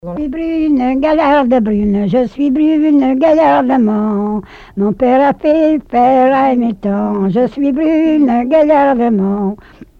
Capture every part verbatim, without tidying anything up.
Je suis brune, gaillarde brune, je suis brune, gaillardement. Mon père a fait faire à mes temps, je suis brune, gaillardement.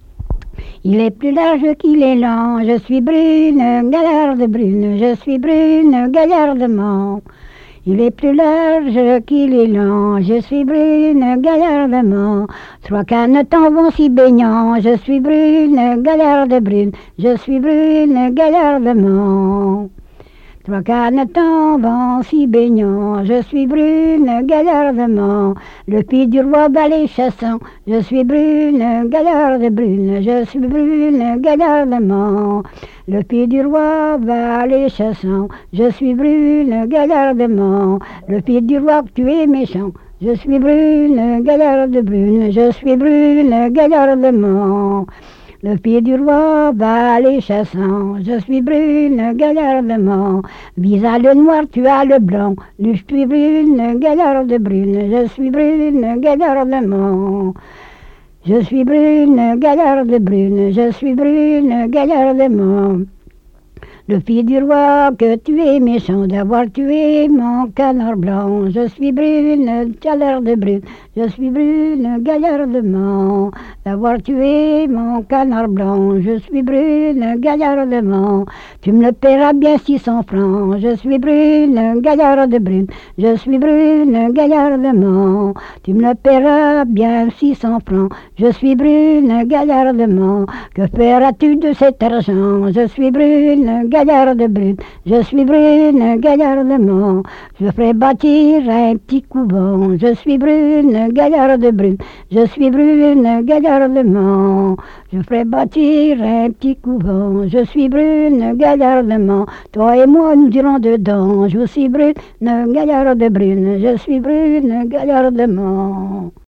Il est plus large qu'il est lent, je suis brune, gaillarde brune, je suis brune, gaillardement. Il est plus large qu'il est lent, je suis brune, gaillardement. Trois canetons vont si baignant, je suis brune, gaillarde brune, je suis brune, gaillardement. Trois canetons vont si baignant, je suis brune, gaillardement. Le pied du roi bat les chassants, je suis brune, gaillarde brune, je suis brune, gaillardement. Le pied du roi va les chassants, je suis brune, gaillardement. Le pied du roi, tu es méchant, je suis brune, gaillarde brune, je suis brune, gaillardement. Le pied du roi va les chassants, je suis brune, gaillardement. Visa le noir, tu as le blanc, je suis brune, gaillarde brune, je suis brune, gaillardement. Je suis brune, gaillarde brune, je suis brune, gaillardement. Le fils du roi, que tu es méchant d'avoir tué mon canard blanc. Je suis brune, gaillarde brune, je suis brune, gaillardement. D'avoir tué mon canard blanc, je suis brune, gaillardement. Tu me le paieras bien six cents francs. Je suis brune, gaillarde brune, je suis brune, gaillardement. Tu me le paieras bien six cents francs. Je suis brune, gaillardement. Que feras-tu de cet argent? Je suis brune, gaillarde brune, je suis brune, gaillardement. Je ferai bâtir un petit couvent, je suis brune, gaillarde brune, je suis brune, gaillardement. Je ferai bâtir un petit couvent, je suis brune, gaillardement. Toi et moi nous irons dedans, je suis brune, gaillarde brune, je suis brune, gaillardement.